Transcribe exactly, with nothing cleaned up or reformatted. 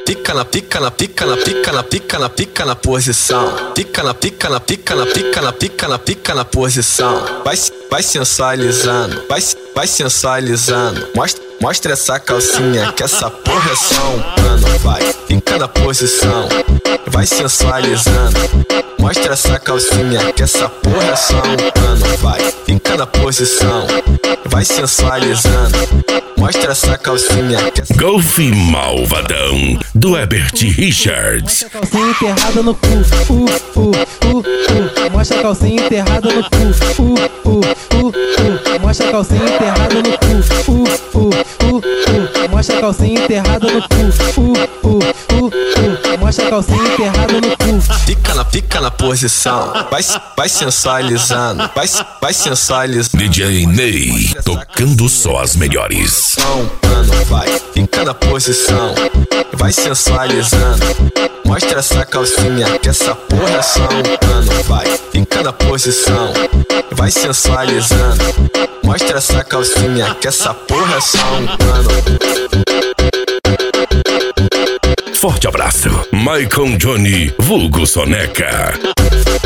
pica na pica na pica na pica na pica na pica na posição. Pica na pica na pica na pica na pica na pica na posição. Vai vai sensualizando, vai vai sensualizando. Mostra mostra essa calcinha que essa porra é só um pano. Vai fica na posição, vai sensualizando. Mostra essa calcinha que essa porra é só um pano. Vai fica na posição, vai sensualizando. Mostra essa calcinha que essa... Golfe Malvadão do Herbert Richards. Mostra a calcinha enterrada no cu, uh, uh, uh, uh. Mostra a calcinha enterrada no cu, uh, uh, uh, uh. Mostra a calcinha enterrada no cu, uh, uh, uh, uh. Mostra a calcinha enterrada no cu, uh, uh, uh, uh. Mostra a calcinha enterrada no cu. Fica na pica na posição, vai vai sensualizando, vai vai sensualizando. D J Ney tocando só as melhores. Um pano, vai fica na posição, vai sensualizando. Mostra essa calcinha que essa porra é só um pano. Vai fica na posição, vai sensualizando. Mostra essa calcinha que essa porra é só um pano. Forte abraço, Maicon Johnny, vulgo Soneca.